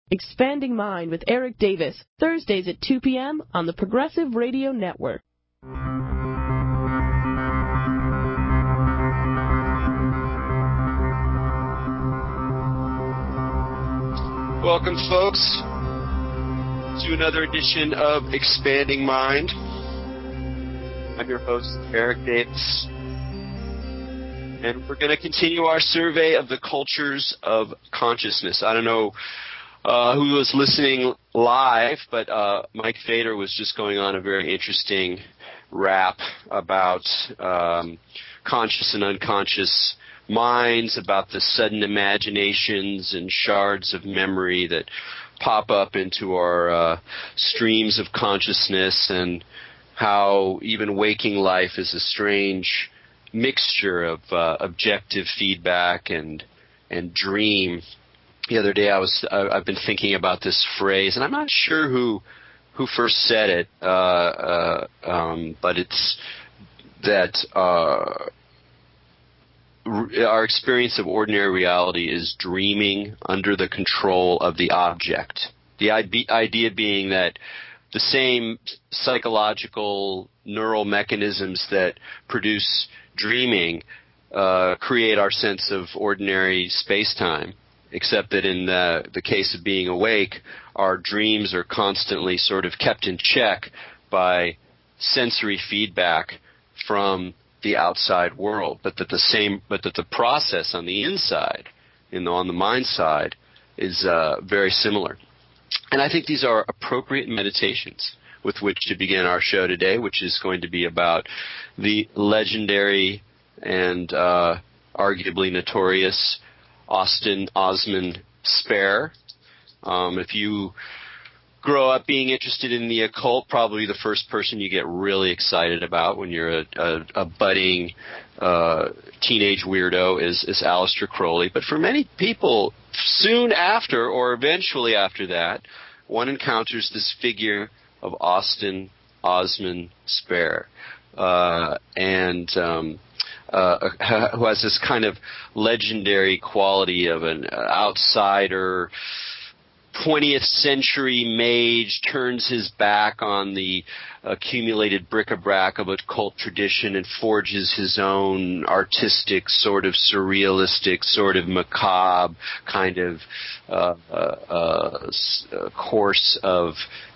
Expanding Mind with Eric Davis, Thursdays at 2 p.m. on the Progressive Radio Network. Welcome, folks, to another edition of Expanding Mind. I'm your host, Eric Davis, and we're going to continue our survey of the cultures of consciousness. I don't know who was listening live, but Mike Fader was just going on a very interesting rap about conscious and unconscious minds, about the sudden imaginations and shards of memory that pop up into our streams of consciousness, and how even waking life is a strange mixture of objective feedback and dream. The other day I've been thinking about this phrase, and I'm not sure who first said it, but it's that our experience of ordinary reality is dreaming under the control of the object. The idea being that the same psychological neural mechanisms that produce dreaming create our sense of ordinary space-time, except that in the case of being awake, our dreams are constantly sort of kept in check by sensory feedback from the outside world, but that the process on the inside, on the mind side, is very similar. And I think these are appropriate meditations with which to begin our show today, which is going to be about the legendary and arguably notorious Austin Osman Spare. If you grow up being interested in the occult, probably the first person you get really excited about when you're a budding teenage weirdo is Aleister Crowley. But for many people, soon after or eventually after that, one encounters this figure of Austin Osman Spare, who has this kind of legendary quality of an outsider, 20th century mage, turns his back on the accumulated bric-a-brac of occult tradition and forges his own artistic, sort of surrealistic, sort of macabre kind of course of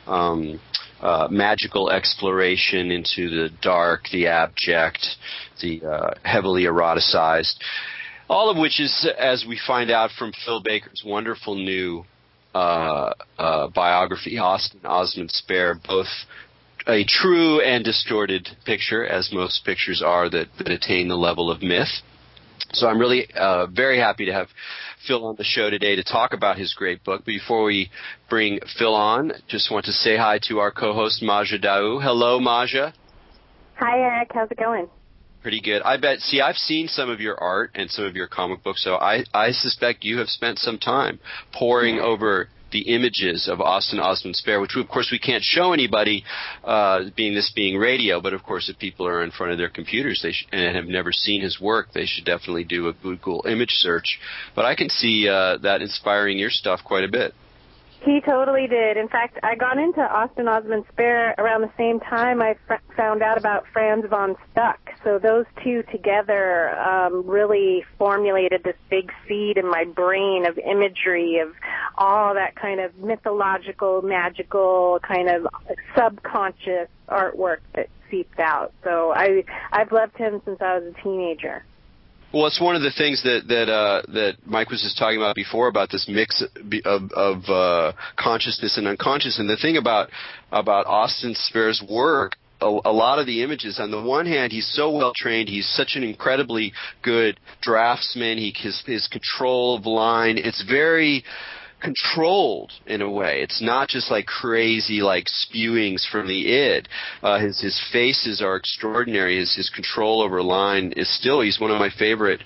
magical exploration into the dark, the abject, the heavily eroticized. All of which is, as we find out from Phil Baker's wonderful new biography, Austin Osman Spare, both a true and distorted picture, as most pictures are that attain the level of myth. So I'm really very happy to have Phil on the show today to talk about his great book. Before we bring Phil on, just want to say hi to our co-host, Maja Daou. Hello, Maja. Hi, Eric. How's it going? Pretty good. I bet. See, I've seen some of your art and some of your comic books, so I suspect you have spent some time poring over the images of Austin Osman Spare, which, of course, we can't show anybody, being radio, but, of course, if people are in front of their computers and have never seen his work, they should definitely do a Google image search. But I can see that inspiring your stuff quite a bit. He totally did. In fact, I got into Austin Osman Spare around the same time I found out about Franz von Stuck. So those two together really formulated this big seed in my brain of imagery, of all that kind of mythological, magical, kind of subconscious artwork that seeped out. So I've loved him since I was a teenager. Well, it's one of the things that Mike was just talking about before, about this mix of consciousness and unconscious. And the thing about Austin Spare's work, a lot of the images, on the one hand, he's so well trained, he's such an incredibly good draftsman, his control of line, it's very controlled in a way. It's not just like crazy like spewings from the id. His faces are extraordinary. His control over line is still, he's one of my favorite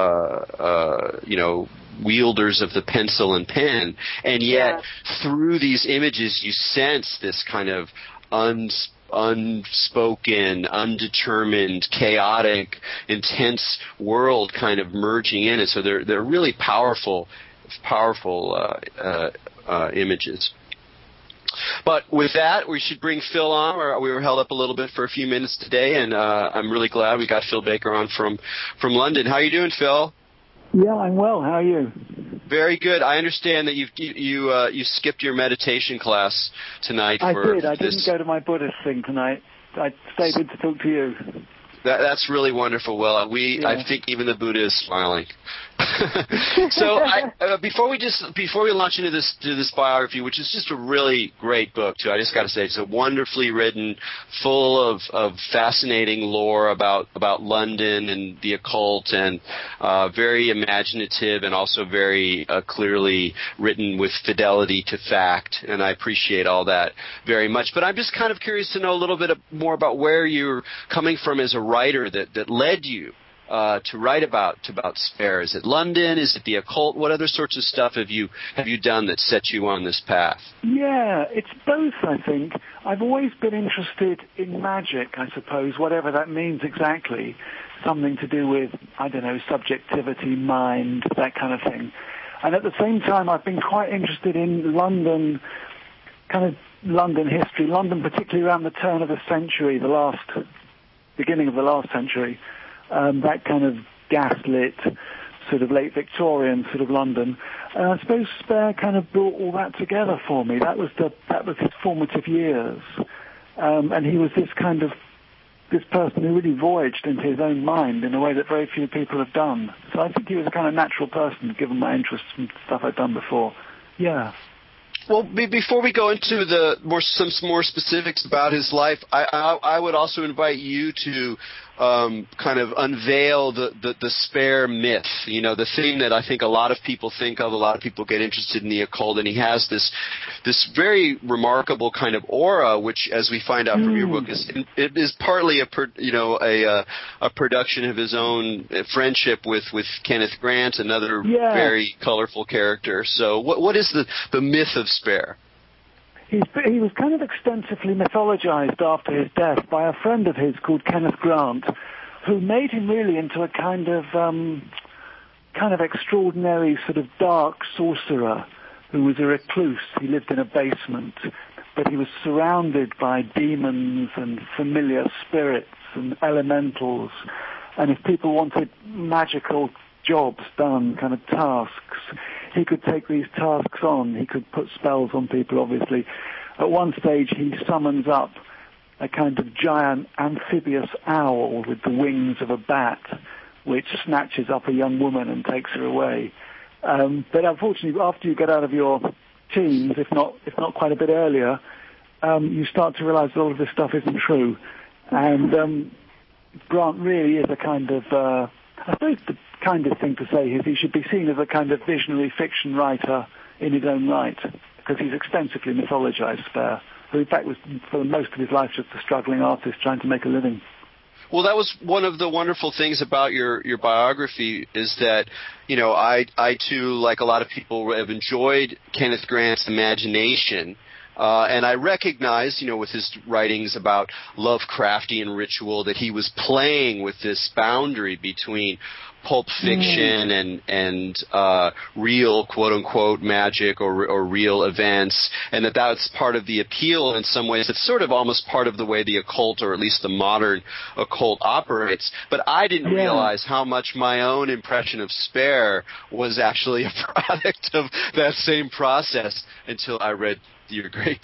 wielders of the pencil and pen. And yet through these images you sense this kind of unspoken, undetermined, chaotic, intense world kind of merging in it. So they're really powerful images. But with that, we should bring Phil on. We were held up a little bit for a few minutes today, and I'm really glad we got Phil Baker on from London. How are you doing, Phil? Yeah, I'm well. How are you? Very good. I understand that you skipped your meditation class tonight. I did. I didn't go to my Buddhist thing tonight. I stayed in to talk to you. That's really wonderful. Well, I think even the Buddha is smiling. So before we launch into this biography, which is just a really great book too, I just got to say it's a wonderfully written, full of fascinating lore about London and the occult, and very imaginative and also very clearly written with fidelity to fact. And I appreciate all that very much. But I'm just kind of curious to know a little bit more about where you're coming from as a writer that led you to write about Spare. Is it London? Is it the occult? What other sorts of stuff have you done that set you on this path? Yeah, it's both, I think. I've always been interested in magic, I suppose, whatever that means exactly. Something to do with, I don't know, subjectivity, mind, that kind of thing. And at the same time, I've been quite interested in London, kind of London history, London particularly around the turn of the century, beginning of the last century. That kind of gaslit, sort of late Victorian sort of London. And I suppose Spare kind of brought all that together for me. That was his formative years. And he was this person who really voyaged into his own mind in a way that very few people have done. So I think he was a kind of natural person, given my interests and stuff I'd done before. Yeah. Well, before we go into some more specifics about his life, I would also invite you to kind of unveil the Spare myth. You know, the thing that I think a lot of people think of, a lot of people get interested in the occult, and he has this very remarkable kind of aura, which, as we find out from your book, is partly a production of his own friendship with Kenneth Grant, another very colorful character. So, what is the myth of Spare? He was kind of extensively mythologized after his death by a friend of his called Kenneth Grant, who made him really into a kind of extraordinary sort of dark sorcerer who was a recluse. He lived in a basement, but he was surrounded by demons and familiar spirits and elementals. And if people wanted magical jobs done, kind of tasks, he could take these tasks on. He could put spells on people, obviously. At one stage, he summons up a kind of giant amphibious owl with the wings of a bat, which snatches up a young woman and takes her away. But unfortunately, after you get out of your teens, if not quite a bit earlier, you start to realize that all of this stuff isn't true. And Grant really is a kind of, I suppose the kindest thing to say is he should be seen as a kind of visionary fiction writer in his own right, because he's extensively mythologized, Spare, who in fact was for most of his life just a struggling artist trying to make a living. Well, that was one of the wonderful things about your biography, is that, you know, I too, like a lot of people, have enjoyed Kenneth Grant's imagination. And I recognize, you know, with his writings about Lovecraftian ritual, that he was playing with this boundary between pulp fiction and real, quote-unquote, magic or real events, and that's part of the appeal in some ways. It's sort of almost part of the way the occult, or at least the modern occult, operates. But I didn't realize how much my own impression of Spare was actually a product of that same process until I read your great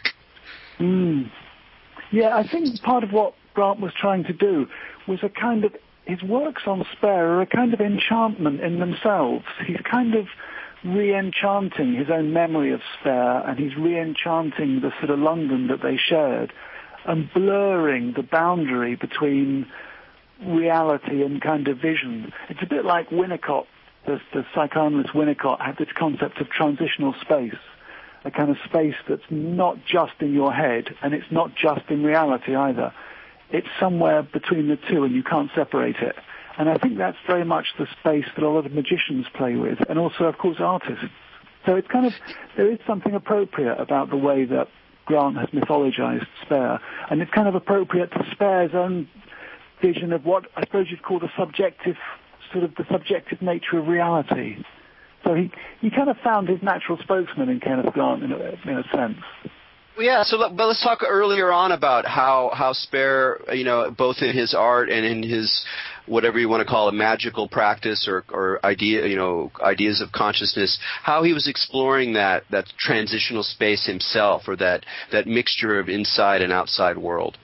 book. Yeah, I think part of what Grant was trying to do was a kind of, his works on Spare are a kind of enchantment in themselves. He's kind of re-enchanting his own memory of Spare, and he's re-enchanting the sort of London that they shared, and blurring the boundary between reality and kind of vision. It's a bit like Winnicott, the psychoanalyst Winnicott, had this concept of transitional space. A kind of space that's not just in your head, and it's not just in reality either. It's somewhere between the two, and you can't separate it. And I think that's very much the space that a lot of magicians play with, and also, of course, artists. So it's kind of, there is something appropriate about the way that Grant has mythologized Spare, and it's kind of appropriate to Spare's own vision of what I suppose you'd call the subjective nature of reality. So he kind of found his natural spokesman in Kenneth Grant in a sense. Well, yeah, but let's talk earlier on about how Spare, both in his art and in his whatever you want to call it, magical practice or ideas of consciousness, how he was exploring that transitional space himself, or that mixture of inside and outside world.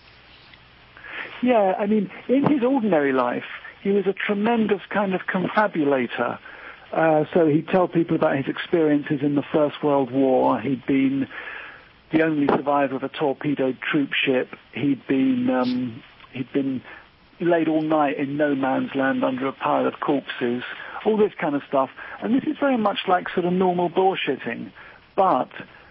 Yeah, I mean, in his ordinary life, he was a tremendous kind of confabulator. So he'd tell people about his experiences in the First World War. He'd been the only survivor of a torpedoed troop ship. He'd been laid all night in no man's land under a pile of corpses, all this kind of stuff. And this is very much like sort of normal bullshitting. But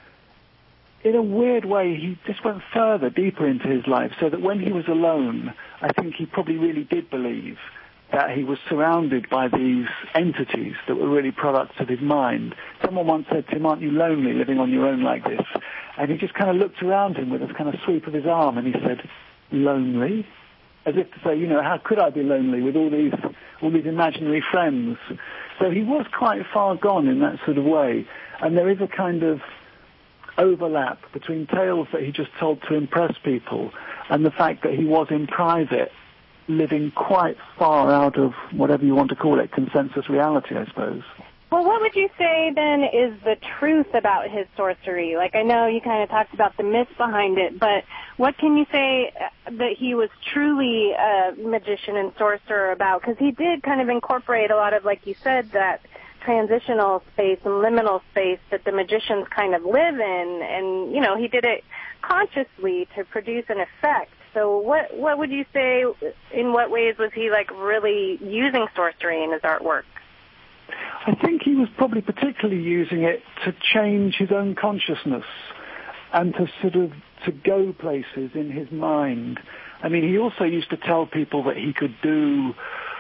in a weird way, he just went further, deeper into his life, so that when he was alone, I think he probably really did believe that he was surrounded by these entities that were really products of his mind. Someone once said to him, "Aren't you lonely living on your own like this?" And he just kind of looked around him with a kind of sweep of his arm, and he said, "Lonely?" As if to say, how could I be lonely with all these imaginary friends? So he was quite far gone in that sort of way. And there is a kind of overlap between tales that he just told to impress people and the fact that he was in private, living quite far out of whatever you want to call it, consensus reality, I suppose. Well, what would you say, then, is the truth about his sorcery? Like, I know you kind of talked about the myth behind it, but what can you say that he was truly a magician and sorcerer about? Because he did kind of incorporate a lot of, like you said, that transitional space and liminal space that the magicians kind of live in, and, he did it consciously to produce an effect. So what would you say, in what ways was he, like, really using sorcery in his artwork? I think he was probably particularly using it to change his own consciousness and to sort of to go places in his mind. I mean, he also used to tell people that he could do,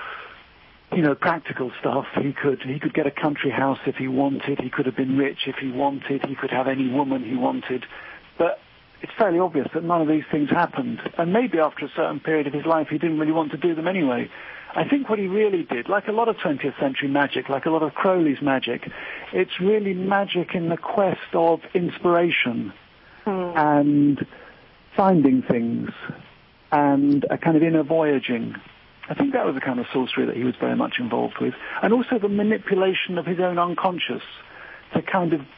practical stuff. He could get a country house if he wanted. He could have been rich if he wanted. He could have any woman he wanted. But it's fairly obvious that none of these things happened. And maybe after a certain period of his life, he didn't really want to do them anyway. I think what he really did, like a lot of 20th century magic, like a lot of Crowley's magic, it's really magic in the quest of inspiration and finding things and a kind of inner voyaging. I think that was the kind of sorcery that he was very much involved with. And also the manipulation of his own unconscious to kind of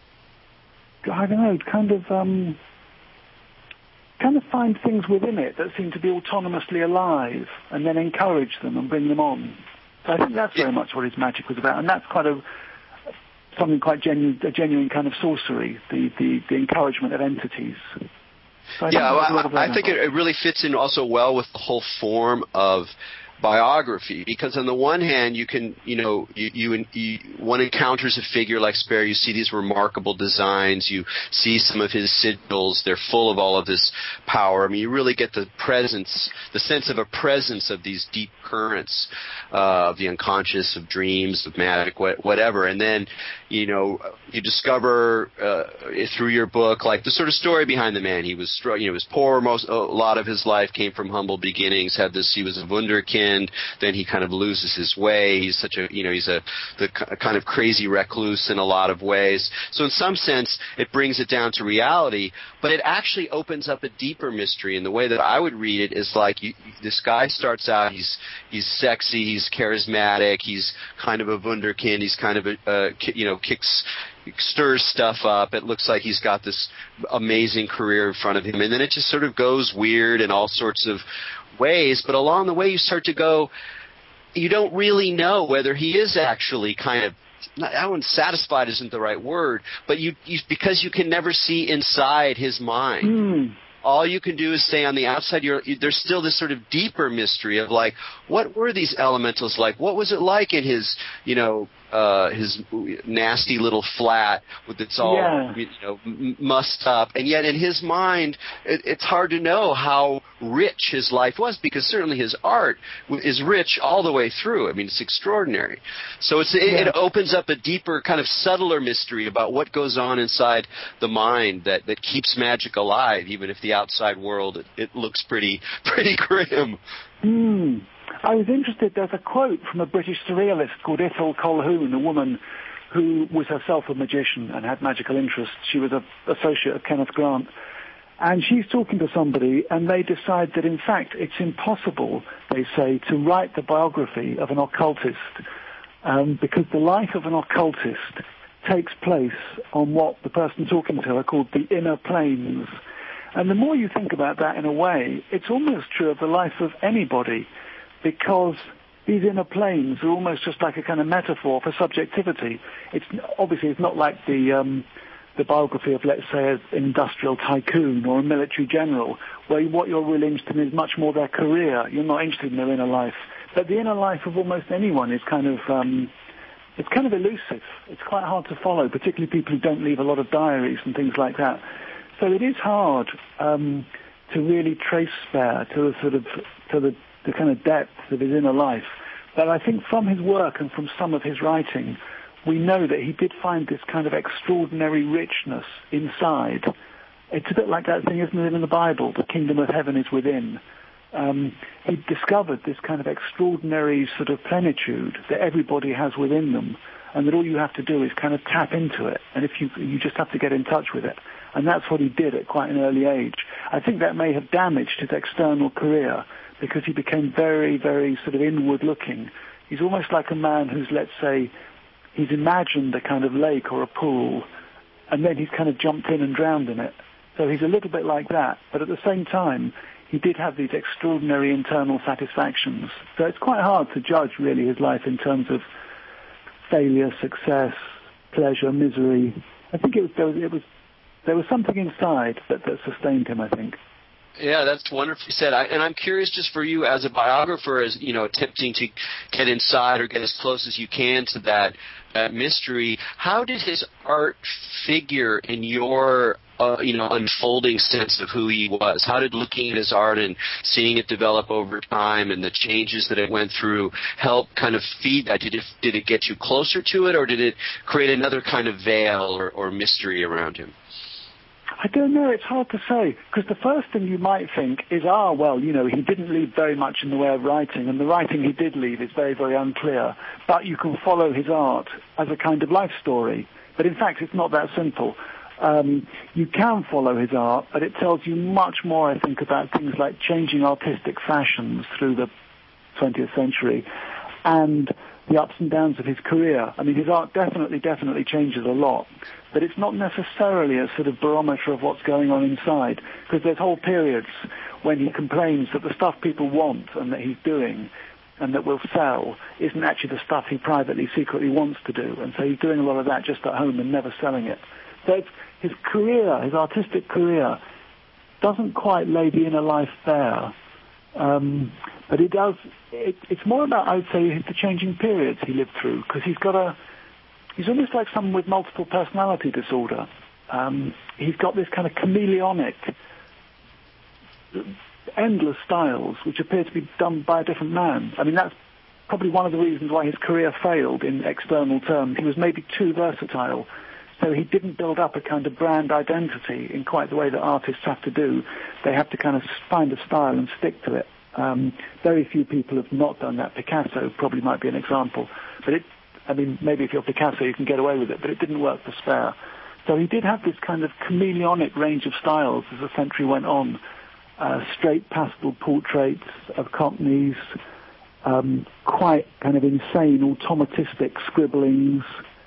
find things within it that seem to be autonomously alive and then encourage them and bring them on. So I think that's very much what his magic was about. And that's something quite genuine, a genuine kind of sorcery, the encouragement of entities. So I think it really fits in also well with the whole form of biography, because on the one hand one encounters a figure like Spare, you see these remarkable designs, you see some of his sigils, they're full of all of this power. I mean, you really get the sense of a presence of these deep currents of the unconscious, of dreams, of magic, whatever. And then you discover through your book, like, the sort of story behind the man. He was poor, a lot of his life came from humble beginnings, he was a wunderkind. Then he kind of loses his way. He's such a kind of crazy recluse in a lot of ways. So in some sense, it brings it down to reality, but it actually opens up a deeper mystery. And the way that I would read it is like, this guy starts out, he's sexy, he's charismatic, he's kind of a wunderkind, he's kind of stirs stuff up. It looks like he's got this amazing career in front of him, and then it just sort of goes weird in all sorts of ways. But along the way, you start to go, you don't really know whether he is actually kind of, I wouldn't, satisfied isn't the right word, but you because you can never see inside his mind. All you can do is stay on the outside. There's still this sort of deeper mystery of, like, what were these elementals like? What was it like in his, his nasty little flat with its all, mussed up? And yet in his mind, it's hard to know how rich his life was, because certainly his art is rich all the way through. I mean, it's extraordinary. So it opens up a deeper, kind of subtler mystery about what goes on inside the mind that keeps magic alive, even if the outside world, it looks pretty grim. I was interested, there's a quote from a British surrealist called Ethel Colquhoun, a woman who was herself a magician and had magical interests. She was an associate of Kenneth Grant. And she's talking to somebody, and they decide that, in fact, it's impossible, they say, to write the biography of an occultist, because the life of an occultist takes place on what the person talking to her called the inner planes. And the more you think about that in a way, it's almost true of the life of anybody, because these inner planes are almost just like a kind of metaphor for subjectivity. It's not like the biography of, let's say, an industrial tycoon or a military general, where what you're really interested in is much more their career. You're not interested in their inner life. But the inner life of almost anyone is kind of it's kind of elusive. It's quite hard to follow, particularly people who don't leave a lot of diaries and things like that. So it is hard to really trace Spare to the kind of depth of his inner life. But I think from his work and from some of his writing, we know that he did find this kind of extraordinary richness inside. It's a bit like that thing, isn't it, in the Bible, the kingdom of heaven is within. He discovered this kind of extraordinary sort of plenitude that everybody has within them, and that all you have to do is kind of tap into it, and if you just have to get in touch with it. And that's what he did at quite an early age. I think that may have damaged his external career, because he became very, very sort of inward-looking. He's almost like a man who's, let's say, he's imagined a kind of lake or a pool, and then he's kind of jumped in and drowned in it. So he's a little bit like that, but at the same time, he did have these extraordinary internal satisfactions. So it's quite hard to judge, really, his life in terms of failure, success, pleasure, misery. I think there was something inside that sustained him, I think. Yeah, that's wonderfully said. And I'm curious, just for you as a biographer, as attempting to get inside or get as close as you can to that mystery. How did his art figure in your unfolding sense of who he was? How did looking at his art and seeing it develop over time and the changes that it went through help kind of feed that? Did it get you closer to it, or did it create another kind of veil or mystery around him? I don't know. It's hard to say, because the first thing you might think is, he didn't leave very much in the way of writing, and the writing he did leave is very, very unclear. But you can follow his art as a kind of life story. But in fact, it's not that simple. You can follow his art, but it tells you much more, I think, about things like changing artistic fashions through the 20th century and the ups and downs of his career. I mean, his art definitely changes a lot, but it's not necessarily a sort of barometer of what's going on inside, because there's whole periods when he complains that the stuff people want and that he's doing and that will sell isn't actually the stuff he privately, secretly wants to do, and so he's doing a lot of that just at home and never selling it. So his career, his artistic career, doesn't quite lay the inner life bare. But it does. It's more about, I would say, the changing periods he lived through, because he's almost like someone with multiple personality disorder. He's got this kind of chameleonic, endless styles which appear to be done by a different man. I mean, that's probably one of the reasons why his career failed in external terms. He was maybe too versatile. So he didn't build up a kind of brand identity in quite the way that artists have to do. They have to kind of find a style and stick to it. Very few people have not done that. Picasso probably might be an example. But maybe if you're Picasso you can get away with it, but it didn't work for Spare. So he did have this kind of chameleonic range of styles as the century went on. Straight pastel portraits of Cockneys, quite kind of insane automatistic scribblings,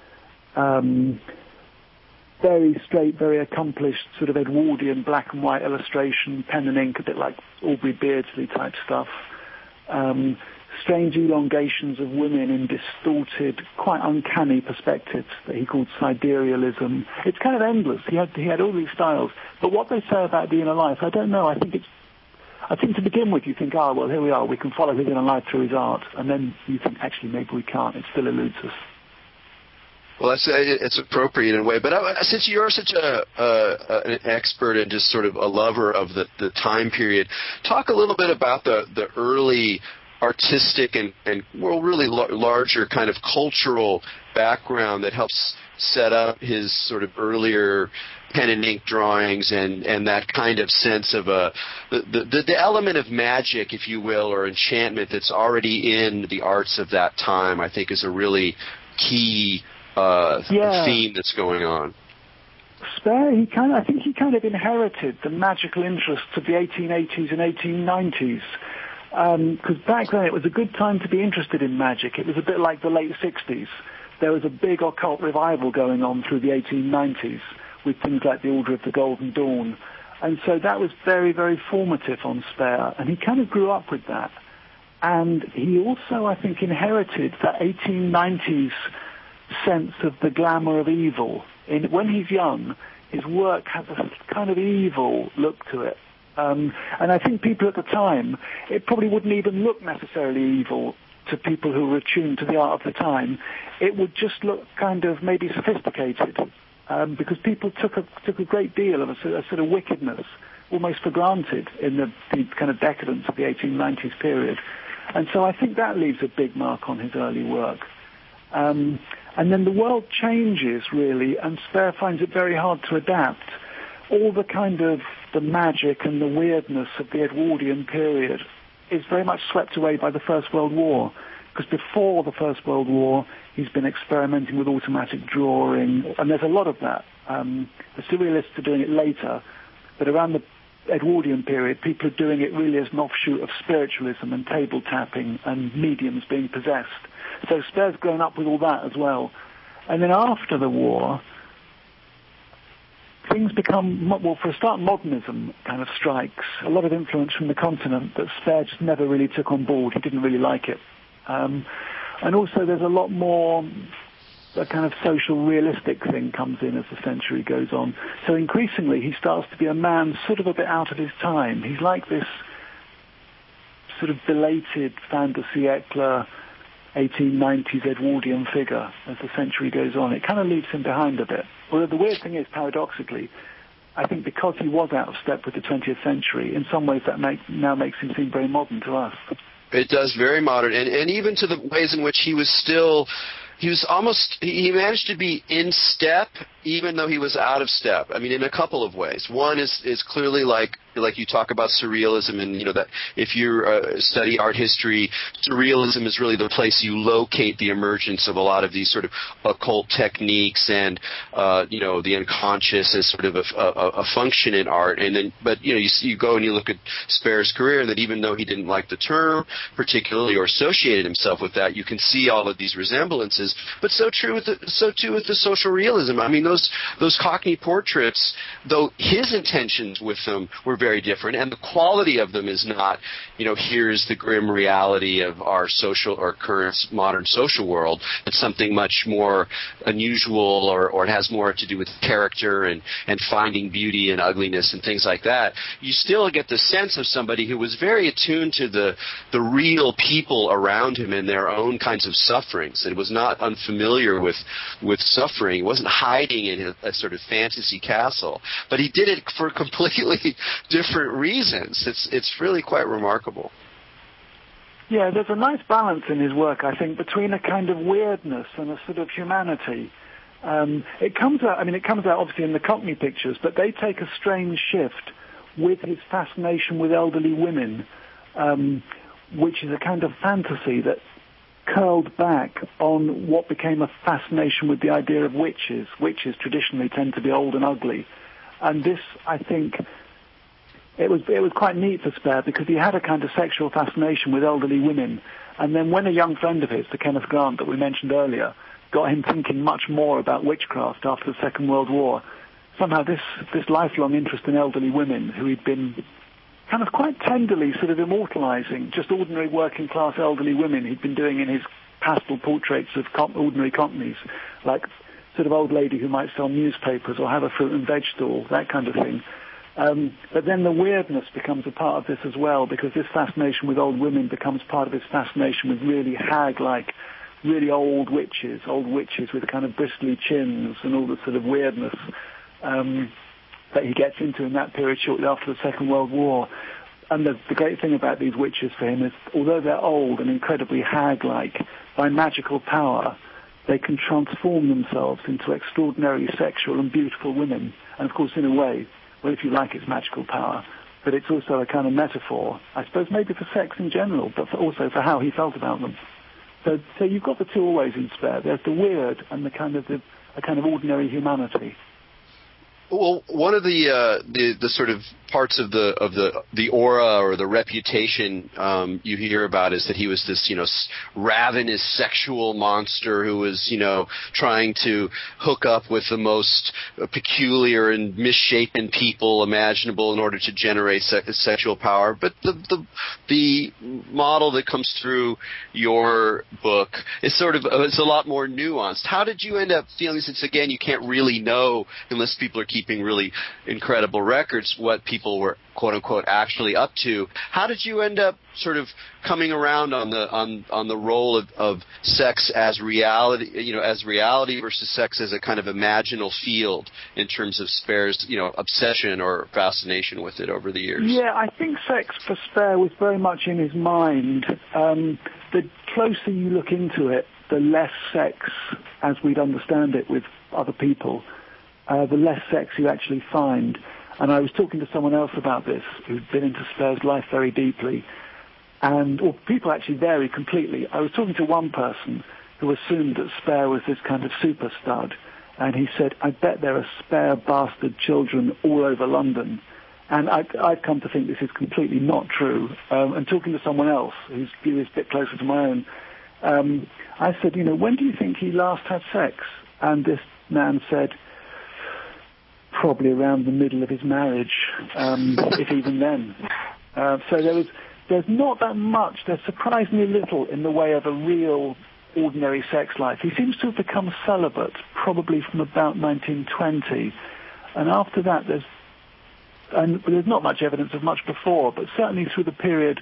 very straight, very accomplished sort of Edwardian black and white illustration, pen and ink, a bit like Aubrey Beardsley type stuff. Strange elongations of women in distorted, quite uncanny perspectives that he called siderealism. It's kind of endless. He had all these styles. But what they say about the inner life, I don't know. I think to begin with you think, well, here we are. We can follow his inner life through his art. And then you think, actually, maybe we can't. It still eludes us. Well, it's appropriate in a way. But since you're such an expert and just sort of a lover of the time period, talk a little bit about the early artistic and really larger kind of cultural background that helps set up his sort of earlier pen and ink drawings and that kind of sense of the element of magic, if you will, or enchantment that's already in the arts of that time. I think is a really key theme that's going on. Spare, I think he kind of inherited the magical interests of the 1880s and 1890s. Because back then it was a good time to be interested in magic. It was a bit like the late 60s. There was a big occult revival going on through the 1890s with things like the Order of the Golden Dawn. And so that was very, very formative on Spare. And he kind of grew up with that. And he also, I think, inherited that 1890s sense of the glamour of evil. When he's young, his work has a kind of evil look to it. And I think people at the time, it probably wouldn't even look necessarily evil to people who were attuned to the art of the time. It would just look kind of maybe sophisticated, because people took a great deal of a sort of wickedness almost for granted in the kind of decadence of the 1890s period. And so I think that leaves a big mark on his early work. And then the world changes, really, and Spare finds it very hard to adapt. All the kind of the magic and the weirdness of the Edwardian period is very much swept away by the First World War. Because before the First World War, he's been experimenting with automatic drawing, and there's a lot of that. The surrealists are doing it later, but around the Edwardian period, people are doing it really as an offshoot of spiritualism and table tapping and mediums being possessed. So Spare's grown up with all that as well. And then after the war, things become, well, for a start, modernism kind of strikes. A lot of influence from the continent that Spare just never really took on board. He didn't really like it. And also there's a lot more, a kind of social realistic thing comes in as the century goes on. So increasingly he starts to be a man sort of a bit out of his time. He's like this sort of belated fin de siècle 1890s Edwardian figure as the century goes on. It kind of leaves him behind a bit. Well, the weird thing is, paradoxically, I think because he was out of step with the 20th century, in some ways that now makes him seem very modern to us. It does, very modern, and even to the ways in which he managed to be in step even though he was out of step. I mean, in a couple of ways. One is clearly like you talk about surrealism, and that if you study art history, surrealism is really the place you locate the emergence of a lot of these sort of occult techniques and the unconscious as sort of a function in art. And then, but you go and you look at Spare's career, that even though he didn't like the term particularly or associated himself with that, you can see all of these resemblances. But so too with the social realism. I mean, those Cockney portraits, though his intentions with them were very different, and the quality of them is not, here's the grim reality of our social or current modern social world. It's something much more unusual, or it has more to do with character and finding beauty and ugliness and things like that. You still get the sense of somebody who was very attuned to the real people around him and their own kinds of sufferings. It was not unfamiliar with suffering. It wasn't hiding in a sort of fantasy castle, but he did it for completely different reasons. It's really quite remarkable. Yeah, there's a nice balance in his work, I think, between a kind of weirdness and a sort of humanity. It comes out obviously in the Cockney pictures, but they take a strange shift with his fascination with elderly women, which is a kind of fantasy that curled back on what became a fascination with the idea of witches. Witches traditionally tend to be old and ugly. And this, I think, it was quite neat for Spare, because he had a kind of sexual fascination with elderly women. And then when a young friend of his, the Kenneth Grant that we mentioned earlier, got him thinking much more about witchcraft after the Second World War, somehow this lifelong interest in elderly women, who he'd been kind of quite tenderly sort of immortalizing, just ordinary working-class elderly women he'd been doing in his pastel portraits of ordinary Cockneys, like sort of old lady who might sell newspapers or have a fruit and veg stall, that kind of thing. But then the weirdness becomes a part of this as well, because this fascination with old women becomes part of his fascination with really hag-like, really old witches with kind of bristly chins and all the sort of weirdness that he gets into in that period shortly after the Second World War. And the great thing about these witches for him is, although they're old and incredibly hag-like, by magical power, they can transform themselves into extraordinarily sexual and beautiful women. And of course, in a way, well, if you like, it's magical power, but it's also a kind of metaphor, I suppose, maybe for sex in general, but also for how he felt about them. So you've got the two always in Spare. There's the weird and a kind of ordinary humanity. Well, one of the sort of parts of the aura or the reputation you hear about is that he was this, ravenous sexual monster who was, trying to hook up with the most peculiar and misshapen people imaginable in order to generate sexual power. But the model that comes through your book is it's a lot more nuanced. How did you end up feeling, since again you can't really know unless people are keeping really incredible records, what people were quote unquote actually up to? How did you end up sort of coming around on the role of sex as reality versus sex as a kind of imaginal field in terms of Spare's obsession or fascination with it over the years? Yeah, I think sex for Spare was very much in his mind. The closer you look into it, the less sex as we'd understand it with other people, the less sex you actually find. And I was talking to someone else about this who'd been into Spare's life very deeply. Or people actually vary completely. I was talking to one person who assumed that Spare was this kind of super stud. And he said, I bet there are Spare bastard children all over London. And I've come to think this is completely not true. And talking to someone else whose view is a bit closer to my own, I said, when do you think he last had sex? And this man said, probably around the middle of his marriage, if even then. So there's not that much, there's surprisingly little in the way of a real ordinary sex life. He seems to have become celibate probably from about 1920, and after that there's not much evidence of much before, but certainly through the period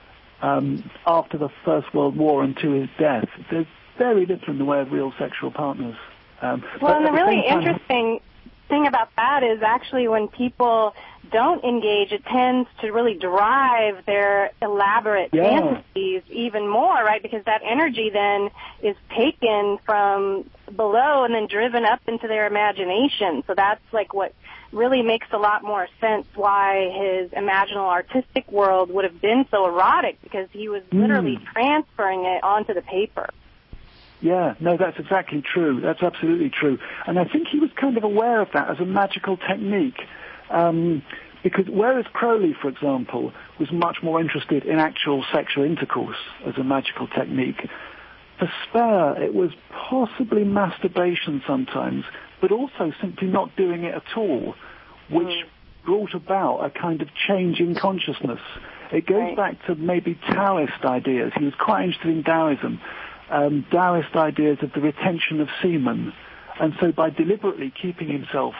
after the First World War and to his death, there's very little in the way of real sexual partners. And the really interesting thing about that is actually when people don't engage, it tends to really drive their elaborate fantasies even more, right? Because that energy then is taken from below and then driven up into their imagination. So that's like what really makes a lot more sense why his imaginal artistic world would have been so erotic, because he was literally transferring it onto the paper. Yeah, no, that's exactly true. That's absolutely true. And I think he was kind of aware of that as a magical technique. Because whereas Crowley, for example, was much more interested in actual sexual intercourse as a magical technique, for Spare it was possibly masturbation sometimes, but also simply not doing it at all, which brought about a kind of change in consciousness. It goes back to maybe Taoist ideas. He was quite interested in Taoism. Taoist ideas of the retention of semen. And so by deliberately keeping himself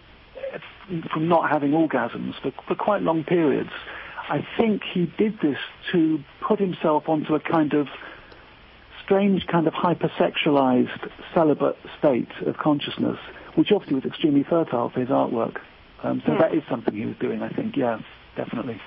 from not having orgasms for quite long periods, I think he did this to put himself onto a kind of strange kind of hypersexualized celibate state of consciousness, which obviously was extremely fertile for his artwork. So that is something he was doing, I think. Yeah, definitely.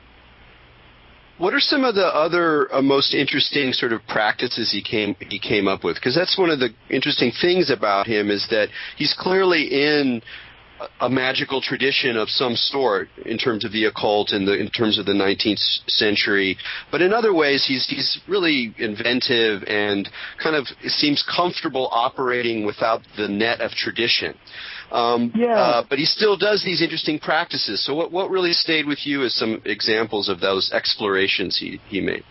What are some of the other most interesting sort of practices he came up with? Because that's one of the interesting things about him, is that he's clearly in a magical tradition of some sort in terms of the occult and in terms of the 19th century. But in other ways, he's really inventive and kind of seems comfortable operating without the net of tradition. But he still does these interesting practices. So what really stayed with you as some examples of those explorations he made?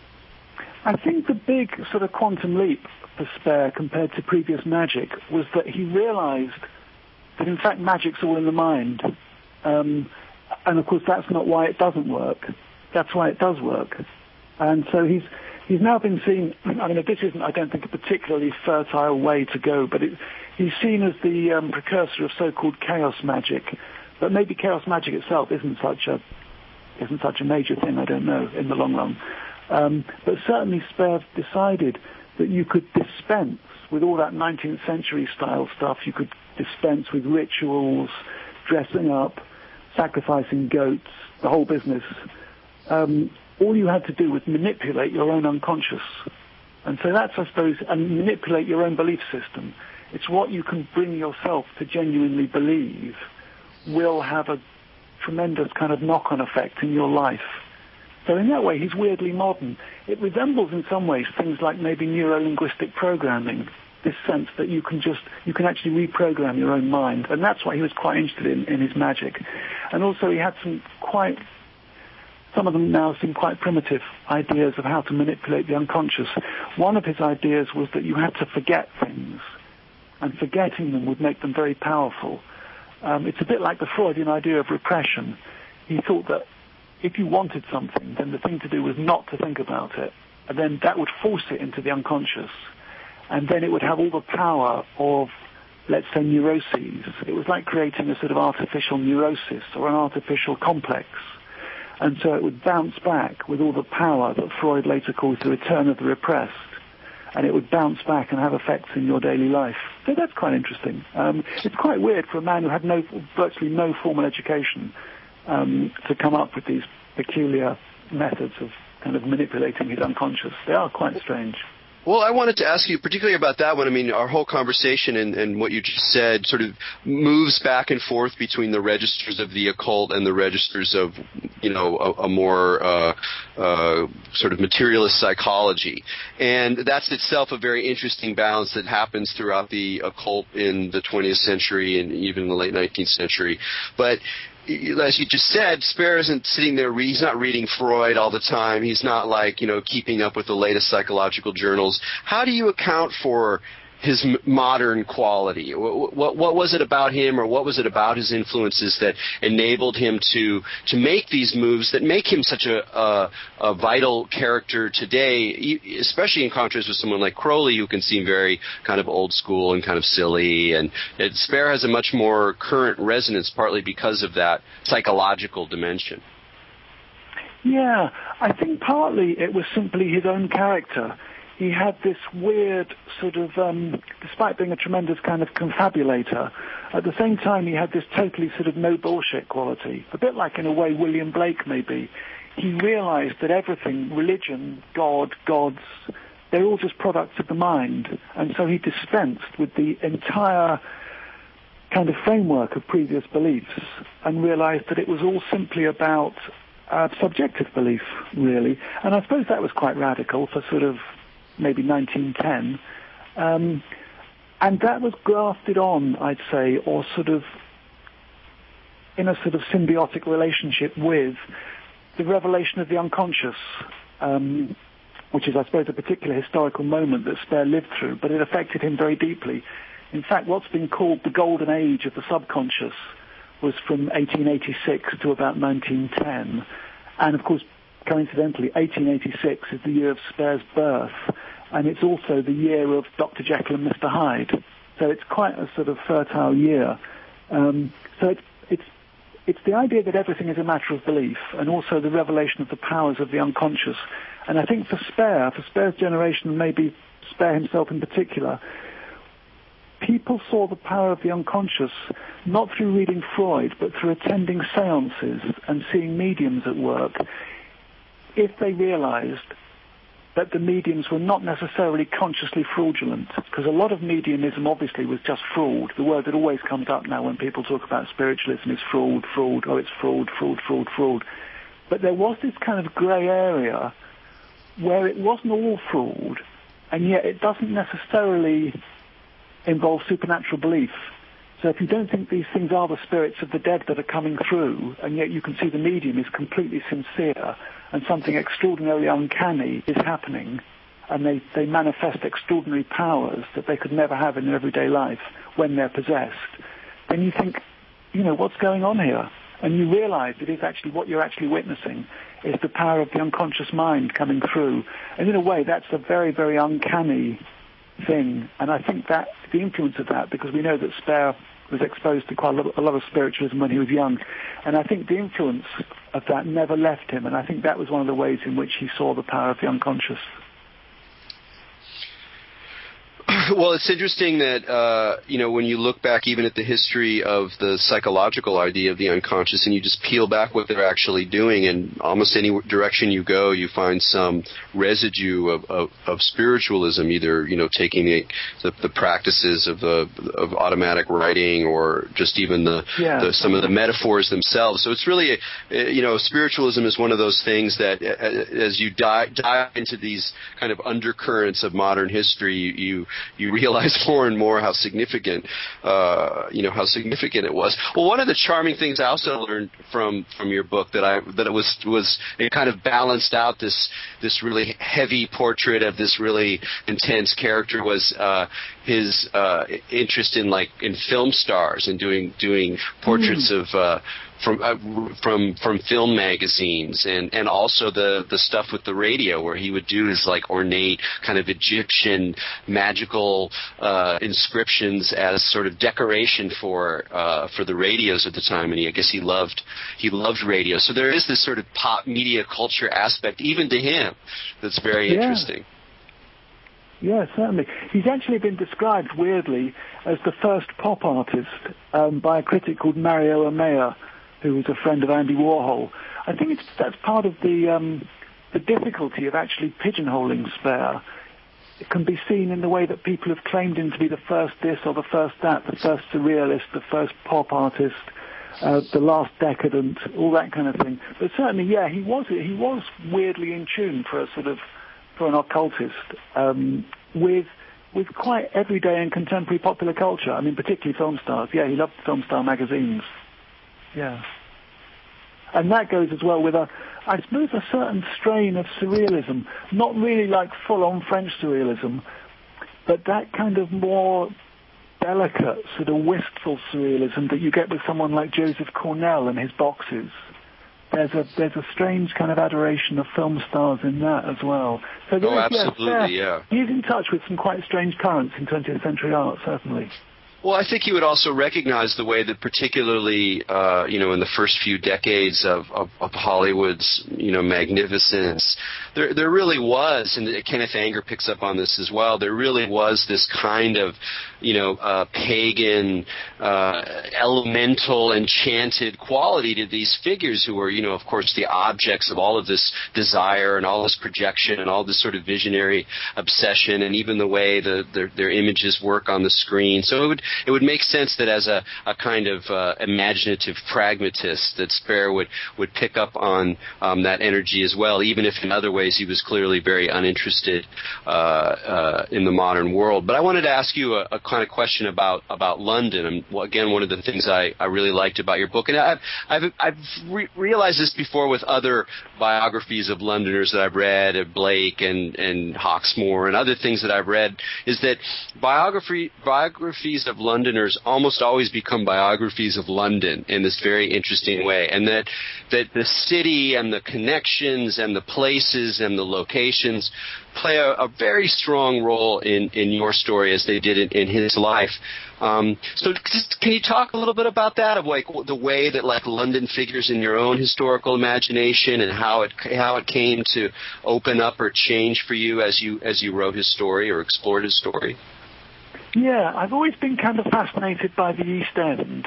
I think the big sort of quantum leap for Spare compared to previous magic was that he realized that in fact magic's all in the mind. And of course that's not why it doesn't work. That's why it does work. And so he's now been seen, I mean, this isn't, I don't think, a particularly fertile way to go, but he's seen as the precursor of so-called chaos magic. But maybe chaos magic itself isn't such a major thing, I don't know, in the long run. But certainly Spare decided that you could dispense with all that 19th century style stuff. You could dispense with rituals, dressing up, sacrificing goats, the whole business. All you had to do was manipulate your own unconscious. And so that's, I suppose, and manipulate your own belief system. It's what you can bring yourself to genuinely believe will have a tremendous kind of knock-on effect in your life. So in that way, he's weirdly modern. It resembles in some ways things like maybe neuro-linguistic programming, this sense that you can actually reprogram your own mind. And that's why he was quite interested in his magic. And also he had some of them now seem quite primitive ideas of how to manipulate the unconscious. One of his ideas was that you had to forget things, and forgetting them would make them very powerful. It's a bit like the Freudian idea of repression. He thought that if you wanted something, then the thing to do was not to think about it, and then that would force it into the unconscious, and then it would have all the power of, let's say, neuroses. It was like creating a sort of artificial neurosis or an artificial complex. And so it would bounce back with all the power that Freud later calls the return of the repressed. And it would bounce back and have effects in your daily life. So that's quite interesting. It's quite weird for a man who had virtually no formal education to come up with these peculiar methods of kind of manipulating his unconscious. They are quite strange. Well, I wanted to ask you particularly about that one. I mean, our whole conversation and what you just said sort of moves back and forth between the registers of the occult and the registers of, a more sort of materialist psychology. And that's itself a very interesting balance that happens throughout the occult in the 20th century and even in the late 19th century. But as you just said, Spare isn't sitting there, he's not reading Freud all the time. He's not keeping up with the latest psychological journals. How do you account for his modern quality? What was it about him, or what was it about his influences that enabled him to make these moves that make him such a vital character today, especially in contrast with someone like Crowley, who can seem very kind of old school and kind of silly, and Spare has a much more current resonance, partly because of that psychological dimension. Yeah, I think partly it was simply his own character. He had this weird sort of, despite being a tremendous kind of confabulator, at the same time he had this totally sort of no bullshit quality, a bit like in a way William Blake maybe. He realized that everything, religion, God, gods, they're all just products of the mind, and so he dispensed with the entire kind of framework of previous beliefs and realized that it was all simply about subjective belief, really. And I suppose that was quite radical for sort of maybe 1910, and that was grafted on, I'd say, or sort of in a sort of symbiotic relationship with the revelation of the unconscious, which is, I suppose, a particular historical moment that Spare lived through, but it affected him very deeply. In fact, what's been called the golden age of the subconscious was from 1886 to about 1910, and of course, coincidentally, 1886 is the year of Spare's birth, and it's also the year of Dr. Jekyll and Mr. Hyde. So it's quite a sort of fertile year. So it's the idea that everything is a matter of belief, and also the revelation of the powers of the unconscious. And I think for Spare's generation, and maybe Spare himself in particular, people saw the power of the unconscious not through reading Freud, but through attending seances and seeing mediums at work, if they realized that the mediums were not necessarily consciously fraudulent, because a lot of mediumism obviously was just fraud. The word that always comes up now when people talk about spiritualism is fraud, oh, it's fraud. But there was this kind of grey area where it wasn't all fraud, and yet it doesn't necessarily involve supernatural belief. So if you don't think these things are the spirits of the dead that are coming through, and yet you can see the medium is completely sincere, and something extraordinarily uncanny is happening, and they manifest extraordinary powers that they could never have in their everyday life when they're possessed, then you think, what's going on here? And you realize it is actually what you're actually witnessing is the power of the unconscious mind coming through. And in a way, that's a very, very uncanny thing. And I think that the influence of that, because we know that Spare was exposed to quite a lot of spiritualism when he was young, and I think the influence of that never left him, and I think that was one of the ways in which he saw the power of the unconscious. Well, it's interesting that, when you look back even at the history of the psychological idea of the unconscious and you just peel back what they're actually doing, and almost any direction you go, you find some residue of spiritualism, either, taking the practices of automatic writing or just even some of the metaphors themselves. So it's really, spiritualism is one of those things that as you dive into these kind of undercurrents of modern history, you realize more and more how significant it was. Well, one of the charming things I also learned from your book it kind of balanced out this really heavy portrait of this really intense character was his interest in film stars and doing portraits of from film magazines and also the stuff with the radio where he would do his ornate kind of Egyptian magical inscriptions as sort of decoration for the radios at the time, and I guess he loved radio. So there is this sort of pop media culture aspect even to him that's very interesting. Yeah, certainly. He's actually been described weirdly as the first pop artist by a critic called Mario Amaya, who was a friend of Andy Warhol. I think that's part of the difficulty of actually pigeonholing Spare. It can be seen in the way that people have claimed him to be the first this or the first that, the first surrealist, the first pop artist, the last decadent, all that kind of thing. But certainly, yeah, he was weirdly in tune for an occultist, with quite everyday and contemporary popular culture. I mean, particularly film stars. Yeah, he loved film star magazines. Yeah. And that goes as well with I suppose, a certain strain of surrealism. Not really like full-on French surrealism, but that kind of more delicate, sort of wistful surrealism that you get with someone like Joseph Cornell and his boxes. There's a strange kind of adoration of film stars in that as well. So absolutely, yeah. He's in touch with some quite strange currents in 20th century art, certainly. Well, I think you would also recognize the way that particularly, in the first few decades of Hollywood's, magnificence, there really was, and Kenneth Anger picks up on this as well, there really was this kind of, pagan, elemental, enchanted quality to these figures who were, of course, the objects of all of this desire and all this projection and all this sort of visionary obsession, and even the way their images work on the screen. So it would make sense that as a kind of imaginative pragmatist that Spare would pick up on that energy as well, even if in other ways he was clearly very uninterested in the modern world. But I wanted to ask you a kind of question about London. And again, one of the things I really liked about your book, and I've realized this before with other biographies of Londoners that I've read, of Blake and Hawksmoor and other things that I've read, is that biographies of Londoners almost always become biographies of London in this very interesting way, and that the city and the connections and the places and the locations play a very strong role in your story as they did in his life. So can you talk a little bit about that, of the way that London figures in your own historical imagination and how it came to open up or change for you as you wrote his story or explored his story? Yeah, I've always been kind of fascinated by the East End,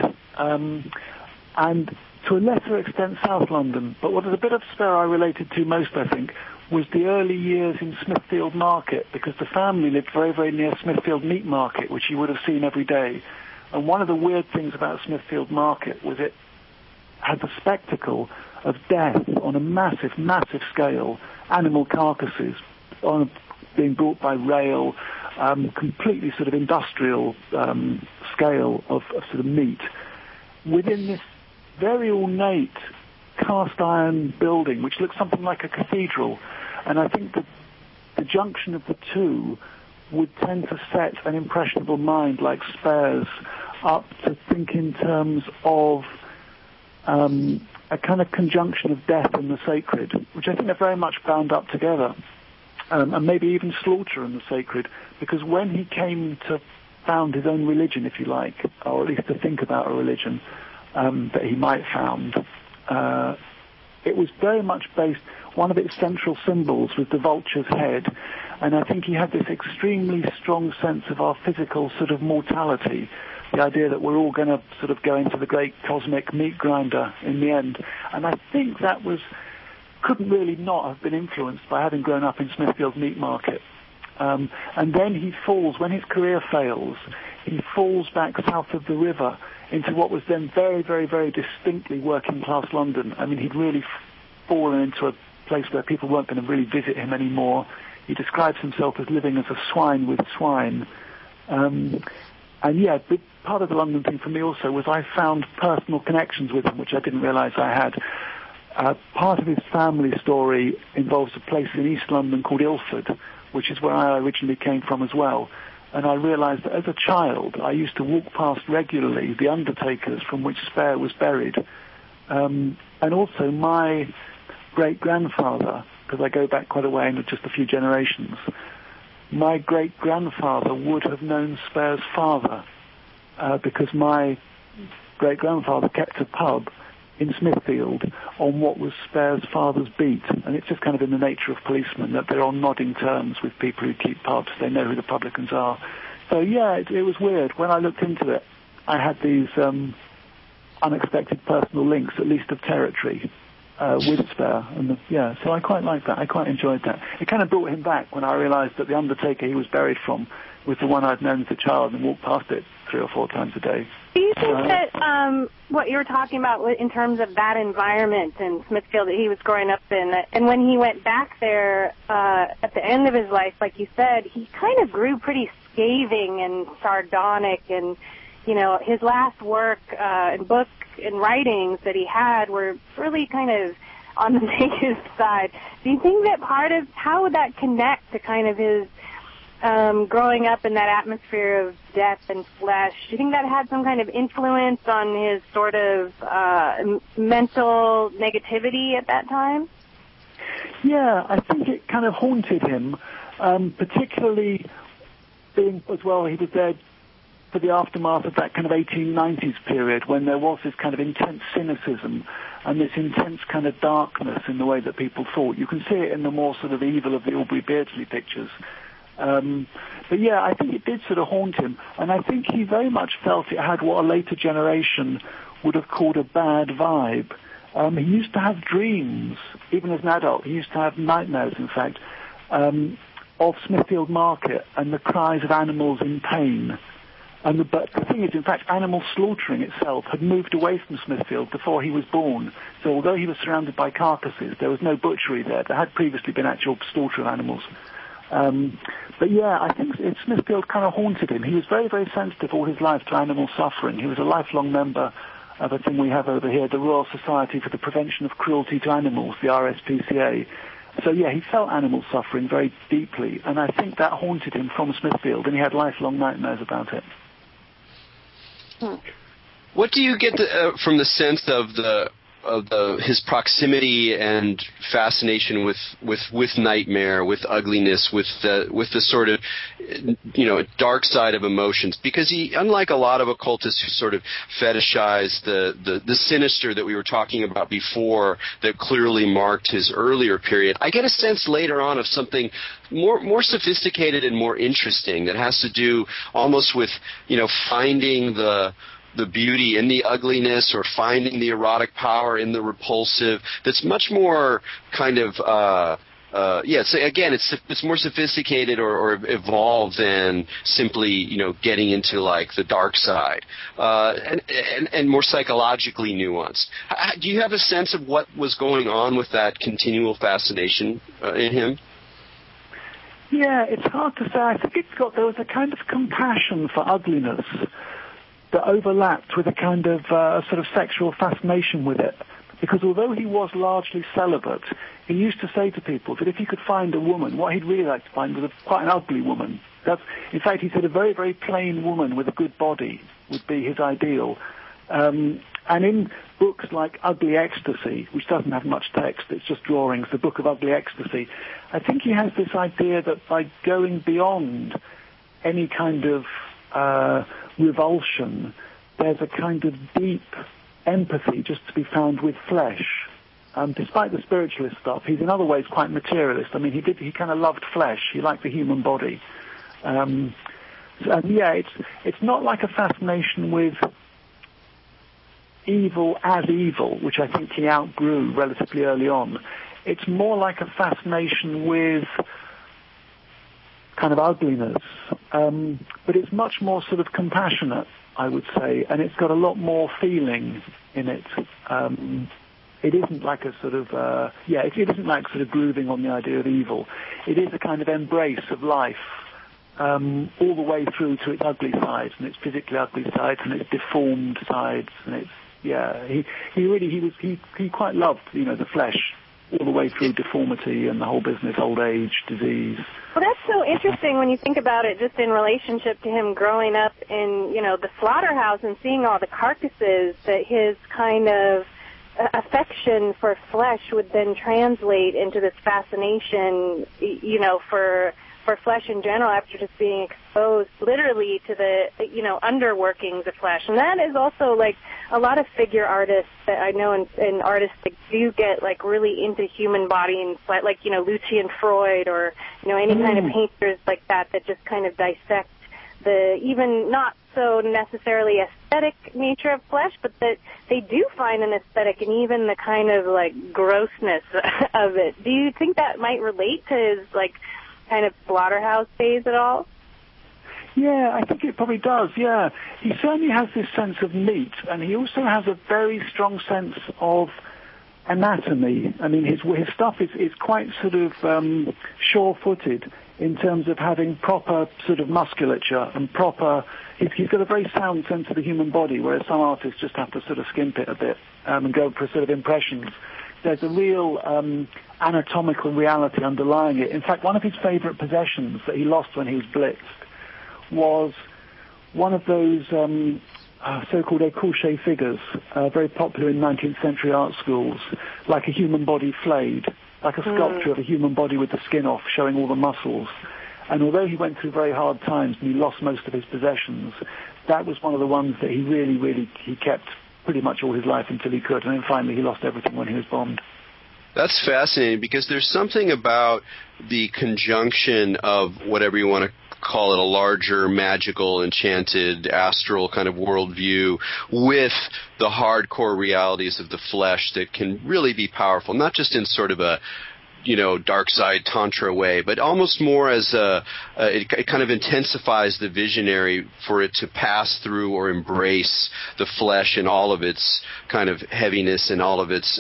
and to a lesser extent South London. But what is a bit of Spare I related to most, I think, was the early years in Smithfield Market, because the family lived very, very near Smithfield Meat Market, which you would have seen every day. And one of the weird things about Smithfield Market was it had the spectacle of death on a massive, massive scale, animal carcasses being brought by rail, completely sort of industrial scale of sort of meat, within this very ornate cast iron building, which looks something like a cathedral. And I think that the junction of the two would tend to set an impressionable mind like Spare's up to think in terms of a kind of conjunction of death and the sacred, which I think are very much bound up together. And maybe even slaughter and the sacred, because when he came to found his own religion, if you like, or at least to think about a religion that he might found, it was very much based, one of its central symbols was the vulture's head, And I think he had this extremely strong sense of our physical sort of mortality, the idea that we're all going to sort of go into the great cosmic meat grinder in the end. And I think that couldn't really not have been influenced by having grown up in Smithfield Meat Market. And then he falls, when his career fails, he falls back south of the river into what was then very, very, very distinctly working-class London. I mean, he'd really fallen into a place where people weren't going to really visit him anymore. He describes himself as living as a swine with swine. And yeah, part of the London thing for me also was I found personal connections with him, which I didn't realize I had. Part of his family story involves a place in East London called Ilford, which is where I originally came from as well. And I realized that as a child, I used to walk past regularly the undertakers from which Spare was buried. And also my great-grandfather, because I go back quite a way in just a few generations, my great-grandfather would have known Spare's father, because my great-grandfather kept a pub in Smithfield on what was Spare's father's beat. And it's just kind of in the nature of policemen that they're on nodding terms with people who keep pubs. They know who the publicans are. So yeah, it was weird. When I looked into it, I had these unexpected personal links, at least of territory, with Spare. And so I quite liked that. I quite enjoyed that. It kind of brought him back when I realized that the undertaker he was buried from was the one I'd known as a child and walked past it 3 or 4 times a day. Do you think that what you were talking about in terms of that environment in Smithfield that he was growing up in, and when he went back there at the end of his life, like you said, he kind of grew pretty scathing and sardonic, and, you know, his last work and book and writings that he had were really kind of on the negative side. Do you think that how would that connect to kind of his growing up in that atmosphere of death and flesh? Do you think that had some kind of influence on his sort of mental negativity at that time? Yeah, I think it kind of haunted him, particularly being, as well, he was there for the aftermath of that kind of 1890s period when there was this kind of intense cynicism and this intense kind of darkness in the way that people thought. You can see it in the more sort of evil of the Aubrey Beardsley pictures. But yeah, I think it did sort of haunt him, and I think he very much felt it had what a later generation would have called a bad vibe. He used to have dreams, even as an adult. He used to have nightmares, in fact, of Smithfield Market and the cries of animals in pain. But the thing is, in fact, animal slaughtering itself had moved away from Smithfield before he was born. So although he was surrounded by carcasses, there was no butchery there. There had previously been actual slaughter of animals. But yeah, I think Smithfield kind of haunted him. He was very, very sensitive all his life to animal suffering. He was a lifelong member of a thing we have over here, the Royal Society for the Prevention of Cruelty to Animals, the RSPCA. So yeah, he felt animal suffering very deeply, and I think that haunted him from Smithfield, and he had lifelong nightmares about it. What do you get from the sense of his proximity and fascination with nightmare, with ugliness, with the sort of, you know, dark side of emotions? Because he, unlike a lot of occultists who sort of fetishize the sinister that we were talking about before, that clearly marked his earlier period, I get a sense later on of something more sophisticated and more interesting that has to do almost with, you know, finding the beauty in the ugliness, or finding the erotic power in the repulsive, that's much more kind of it's more sophisticated or evolved than simply, you know, getting into like the dark side, and more psychologically nuanced. Do you have a sense of what was going on with that continual fascination in him? Yeah, it's hard to say. I think there was a kind of compassion for ugliness that overlapped with a kind of sort of sexual fascination with it. Because although he was largely celibate, he used to say to people that if he could find a woman, what he'd really like to find was quite an ugly woman. In fact, he said a very, very plain woman with a good body would be his ideal. And in books like Ugly Ecstasy, which doesn't have much text, it's just drawings, the Book of Ugly Ecstasy, I think he has this idea that by going beyond any kind of revulsion, there's a kind of deep empathy just to be found with flesh. despite the spiritualist stuff, he's in other ways quite materialist. I mean, he kind of loved flesh. He liked the human body. And yeah, it's not like a fascination with evil as evil, which I think he outgrew relatively early on. It's more like a fascination with kind of ugliness, but it's much more sort of compassionate, I would say, and it's got a lot more feeling in it. It isn't like a sort of, it isn't like sort of grooving on the idea of evil. It is a kind of embrace of life, all the way through to its ugly sides and its physically ugly sides and its deformed sides, and it's, he quite loved, the flesh, all the way through deformity and the whole business, old age, disease. Well, that's so interesting when you think about it, just in relationship to him growing up in, the slaughterhouse and seeing all the carcasses, that his kind of affection for flesh would then translate into this fascination, for flesh in general, after just being exposed literally to the, underworkings of flesh. And that is also like a lot of figure artists that I know and artists that do get like really into human body and like, Lucian Freud or, any kind of painters like that just kind of dissect the even not so necessarily aesthetic nature of flesh, but that they do find an aesthetic and even the kind of like grossness of it. Do you think that might relate to his like kind of slaughterhouse days at all? Yeah, I think it probably does, yeah. He certainly has this sense of meat, and he also has a very strong sense of anatomy. I mean, his stuff is quite sort of sure-footed in terms of having proper sort of musculature and proper... He's got a very sound sense of the human body, whereas some artists just have to sort of skimp it a bit and go for sort of impressions. There's a real anatomical reality underlying it. In fact, one of his favorite possessions that he lost when he was blitzed was one of those so-called écorché figures, very popular in 19th century art schools, like a human body flayed, like a sculpture of a human body with the skin off, showing all the muscles. And although he went through very hard times and he lost most of his possessions, that was one of the ones that he kept pretty much all his life until he could, and then finally he lost everything when he was bombed. That's fascinating, because there's something about the conjunction of whatever you want to call it, a larger, magical, enchanted, astral kind of worldview with the hardcore realities of the flesh that can really be powerful, not just in sort of a dark side tantra way, but almost more as it kind of intensifies the visionary for it to pass through or embrace the flesh and all of its kind of heaviness and all of its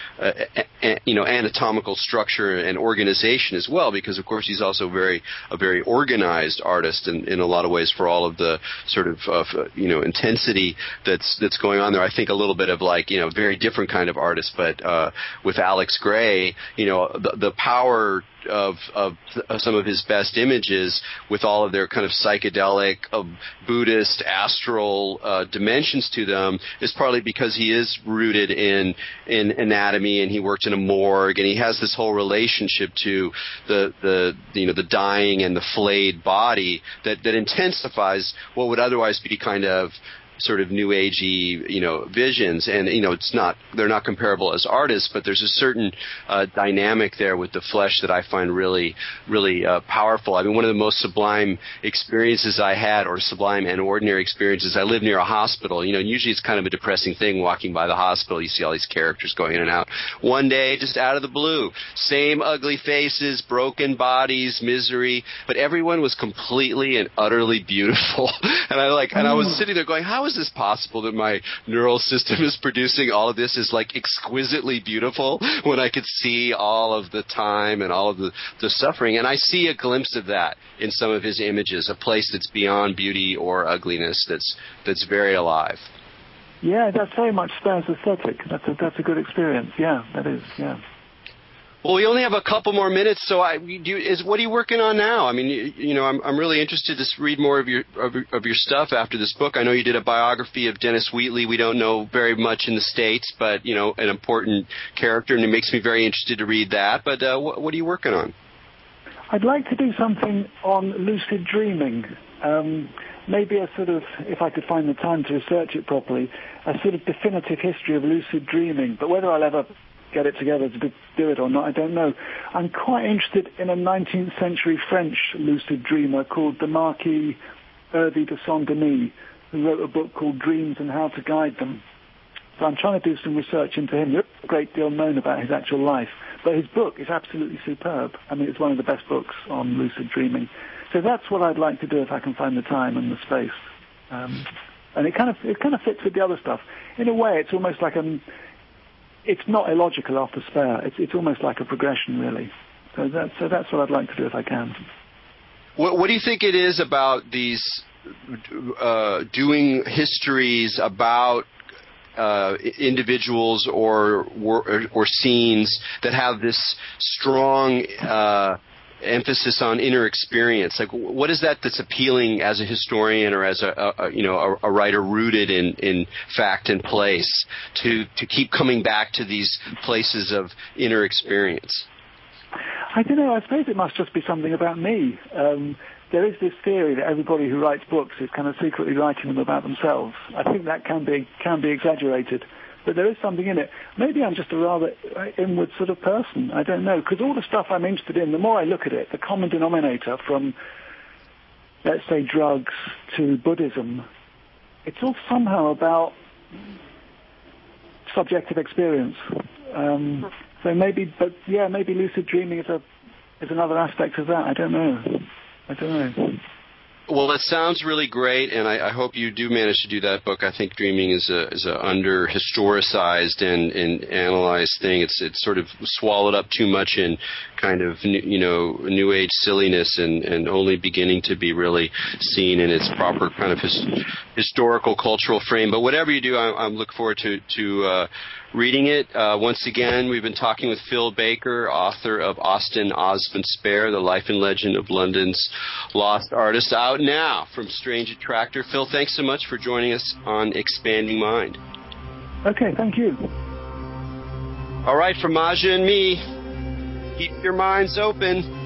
anatomical structure and organization as well, because of course he's also a very organized artist in a lot of ways for all of the sort of intensity that's going on there. I think a little bit of like very different kind of artist, but with Alex Grey, the power of some of his best images with all of their kind of psychedelic Buddhist astral dimensions to them is partly because he is rooted in anatomy, and he worked in a morgue, and he has this whole relationship to the dying and the flayed body that intensifies what would otherwise be kind of sort of new agey, visions, and they're not comparable as artists, but there's a certain dynamic there with the flesh that I find really, really powerful. I mean, one of the most sublime experiences I had, or sublime and ordinary experiences, I live near a hospital. Usually it's kind of a depressing thing walking by the hospital. You see all these characters going in and out. One day, just out of the blue, same ugly faces, broken bodies, misery, but everyone was completely and utterly beautiful. And I was sitting there going, how is this possible that my neural system is producing all of this is like exquisitely beautiful when I could see all of the time and all of the suffering? And I see a glimpse of that in some of his images, a place that's beyond beauty or ugliness, that's very alive. Yeah, that's very much Spare's aesthetic. That's a good experience. Yeah, that is. Yeah. Well, we only have a couple more minutes, so what are you working on now? I mean, I'm really interested to read more of your stuff after this book. I know you did a biography of Dennis Wheatley. We don't know very much in the States, but an important character, and it makes me very interested to read that. But what are you working on? I'd like to do something on lucid dreaming. Maybe a sort of, if I could find the time to research it properly, a sort of definitive history of lucid dreaming. But whether I'll ever get it together to do it or not, I don't know. I'm quite interested in a 19th century French lucid dreamer called the Marquis Hervé de Saint-Denis, who wrote a book called Dreams and How to Guide Them. So I'm trying to do some research into him. There's a great deal known about his actual life, but his book is absolutely superb. I mean, it's one of the best books on lucid dreaming. So that's what I'd like to do if I can find the time and the space. And it kind of fits with the other stuff. In a way, it's almost like it's not illogical after Spare. It's almost like a progression, really. So that's what I'd like to do if I can. What do you think it is about these doing histories about individuals or scenes that have this strong emphasis on inner experience? Like, what is that that's appealing as a historian or as a writer rooted in fact and place to keep coming back to these places of inner experience? I don't know. I suppose it must just be something about me. There is this theory that everybody who writes books is kind of secretly writing them about themselves. I think that can be exaggerated, but there is something in it. Maybe I'm just a rather inward sort of person. I don't know, because all the stuff I'm interested in, the more I look at it, the common denominator from, let's say, drugs to Buddhism, it's all somehow about subjective experience. So maybe lucid dreaming is another aspect of that. I don't know. Well, it sounds really great, and I hope you do manage to do that book. I think dreaming is a under historicized and analyzed thing. It's sort of swallowed up too much in kind of new age silliness and only beginning to be really seen in its proper kind of historical cultural frame. But whatever you do, I'm looking forward to reading it. Once again, we've been talking with Phil Baker, author of Austin Osman Spare, The Life and Legend of London's Lost Artist, out now from Strange Attractor. Phil, thanks so much for joining us on Expanding Mind. Okay, thank you. All right, from Maja and me, keep your minds open.